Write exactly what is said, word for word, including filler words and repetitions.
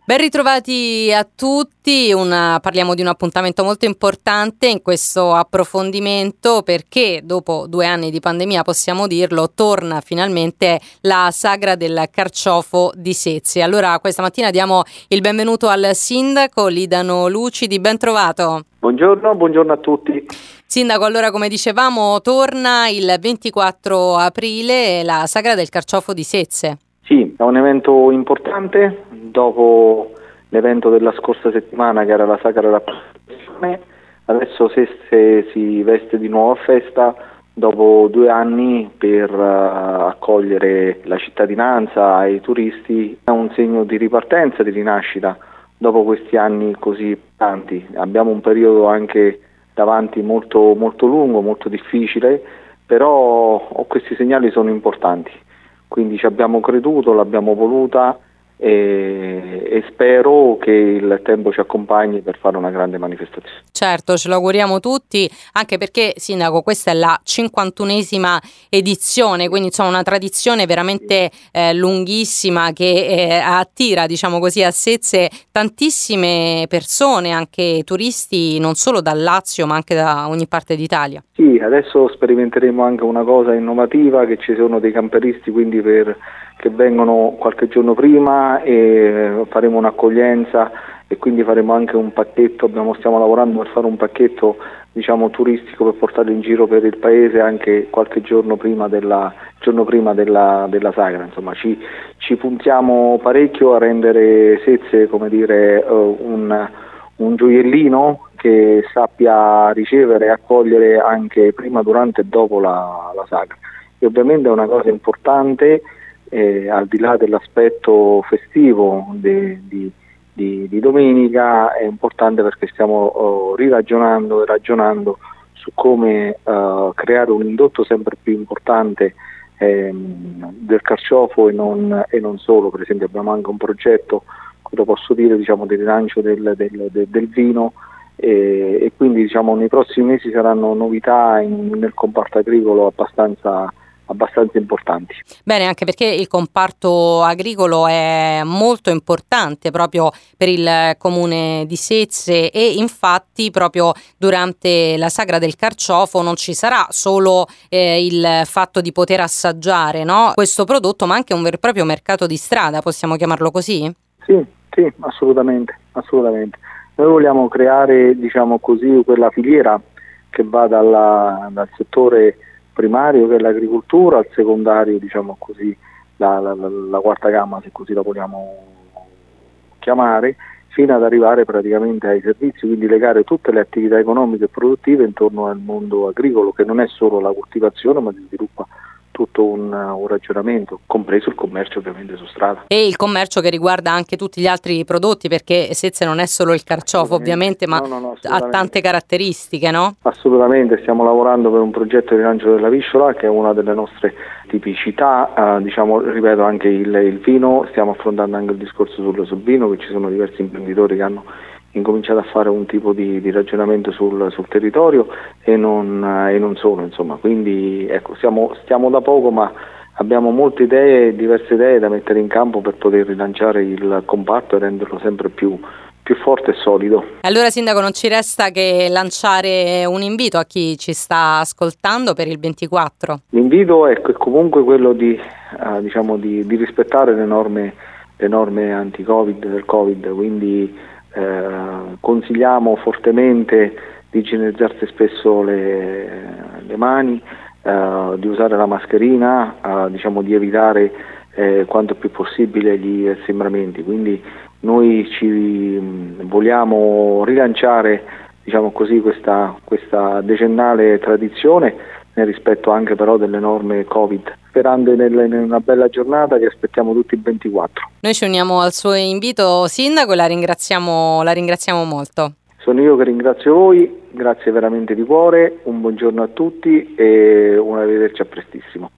Ben ritrovati a tutti, una, parliamo di un appuntamento molto importante in questo approfondimento perché dopo due anni di pandemia, possiamo dirlo, torna finalmente la sagra del carciofo di Sezze. Allora questa mattina diamo il benvenuto al sindaco Lidano Lucidi, ben trovato. Buongiorno, buongiorno a tutti. Sindaco, allora come dicevamo torna il ventiquattro aprile la sagra del carciofo di Sezze. Sì, è un evento importante, dopo l'evento della scorsa settimana che era la Sacra Rappresentazione, adesso Sezze si veste di nuovo a festa dopo due anni per uh, accogliere la cittadinanza e i turisti. È un segno di ripartenza, di rinascita dopo questi anni così tanti. Abbiamo un periodo anche davanti molto, molto lungo, molto difficile, però questi segnali sono importanti. Quindi ci abbiamo creduto, l'abbiamo voluta e, e spero che il tempo ci accompagni per fare una grande manifestazione. Certo, ce lo auguriamo tutti, anche perché, sindaco, questa è la cinquantunesima edizione, quindi insomma una tradizione veramente eh, lunghissima che eh, attira, diciamo così, a Sezze tantissime persone, anche turisti non solo dal Lazio ma anche da ogni parte d'Italia. Sì, adesso sperimenteremo anche una cosa innovativa, che ci sono dei camperisti quindi per, che vengono qualche giorno prima e faremo un'accoglienza e quindi faremo anche un pacchetto, abbiamo, stiamo lavorando per fare un pacchetto diciamo turistico per portarlo in giro per il paese anche qualche giorno prima della, giorno prima della, della sagra. Insomma ci, ci puntiamo parecchio a rendere Sezze, come dire, uh, un, un gioiellino che sappia ricevere e accogliere anche prima, durante e dopo la, la sagra. E ovviamente è una cosa importante, eh, al di là dell'aspetto festivo de, di, di, di domenica, è importante perché stiamo oh, riragionando e ragionando su come uh, creare un indotto sempre più importante ehm, del carciofo e non, e non solo. Per esempio abbiamo anche un progetto, lo posso dire, diciamo, di rilancio del, del, del, del vino. E, e quindi diciamo nei prossimi mesi saranno novità in, nel comparto agricolo abbastanza, abbastanza importanti. Bene, anche perché il comparto agricolo è molto importante proprio per il comune di Sezze e infatti proprio durante la sagra del carciofo non ci sarà solo eh, il fatto di poter assaggiare, no, questo prodotto, ma anche un vero e proprio mercato di strada, possiamo chiamarlo così? Sì, sì, assolutamente, assolutamente. Noi vogliamo creare, diciamo così, quella filiera che va dalla, dal settore primario, che è l'agricoltura, al secondario, diciamo così, la, la, la quarta gamma, se così la vogliamo chiamare, fino ad arrivare praticamente ai servizi, quindi legare tutte le attività economiche e produttive intorno al mondo agricolo, che non è solo la coltivazione, ma si sviluppa tutto un, un ragionamento, compreso il commercio ovviamente su strada. E il commercio che riguarda anche tutti gli altri prodotti, perché Sezze non è solo il carciofo ovviamente, ma no, no, no, ha tante caratteristiche, no? Assolutamente, stiamo lavorando per un progetto di rilancio della Visciola, che è una delle nostre tipicità, eh, diciamo, ripeto, anche il, il vino, stiamo affrontando anche il discorso sul, sul vino, che ci sono diversi imprenditori che hanno incominciato a fare un tipo di, di ragionamento sul, sul territorio e non, e non solo, insomma, quindi ecco, stiamo, stiamo da poco, ma abbiamo molte idee, diverse idee da mettere in campo per poter rilanciare il comparto e renderlo sempre più, più forte e solido. Allora sindaco, non ci resta che lanciare un invito a chi ci sta ascoltando per il ventiquattro. L'invito è comunque quello di, eh, diciamo di, di rispettare le norme, le norme anti-Covid del Covid, quindi Eh, consigliamo fortemente di igienizzarsi spesso le, le mani, eh, di usare la mascherina, eh, diciamo di evitare eh, quanto più possibile gli assembramenti. Quindi noi ci mh, vogliamo rilanciare, diciamo così, questa, questa decennale tradizione nel rispetto anche però delle norme Covid, sperando in una bella giornata che aspettiamo tutti il ventiquattro. Noi ci uniamo al suo invito, sindaco, e la ringraziamo, la ringraziamo molto. Sono io che ringrazio voi, grazie veramente di cuore, un buongiorno a tutti e un arrivederci a prestissimo.